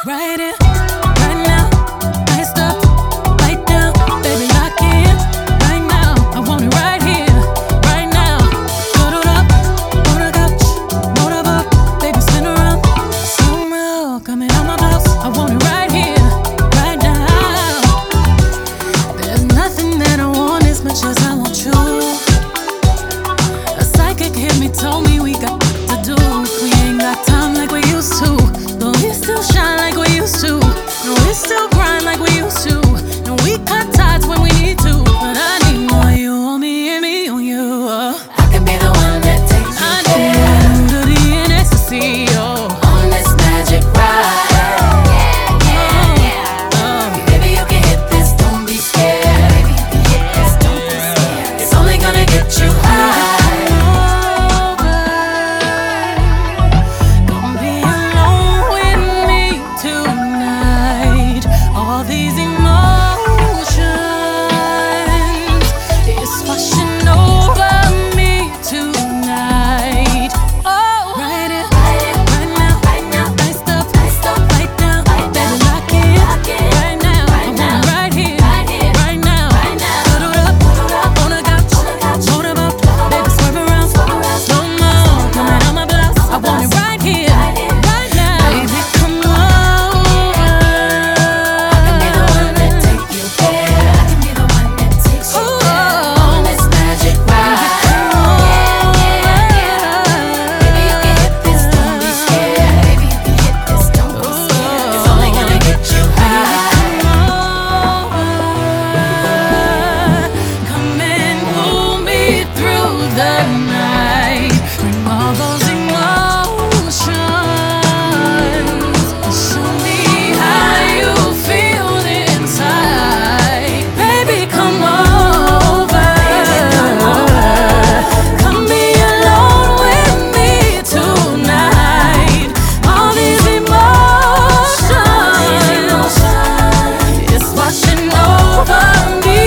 Right here, right now, iced up, right down, baby, lock in, right now. I want it right here, right now. Cuddled up on the couch, motorboat, baby, spin around, slow mo, coming out my blouse. I want it right here, right now. There's nothing that I want as much as I want you. A psychic hit me, told me we got to do. We ain't got time like we used to. But we still shine like we used to. No, we still grind like we used to. No, we cut ties when we need to. But I need more you on me and me on you. I can be the one that takes you there. To the end ecstasy, on this magic ride. Baby, you can hit this, don't be scared. Baby, you can hit this, don't be scared. It's only gonna get you high. Gonna be alone with me tonight. All these emotions, it's washing over me tonight. Oh, right here, right now, iced up, right down, baby, lock in, right now. I want it right here, right now. Cuddled up on the couch, motorboat, baby, swerve around, slow mo, coming out my blouse. I want it right here, right now. Baby, come over. I can be the one that take you there. I can be the one that takes you there. On this magic ride. Baby, you can hit this, don't be scared. Baby, you can hit this, don't be scared. It's only gonna get you high. Come and pull me through the night. Bring all those emotions. Show me how you feel inside. Baby, come over. Come be alone with me tonight. All these emotions, it's washing over me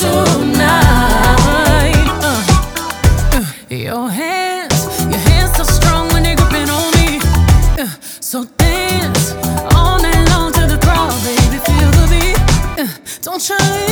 tonight. Your hands so strong when they're gripping on me. So dance all night long to the crowd, baby, feel the beat. Don't try to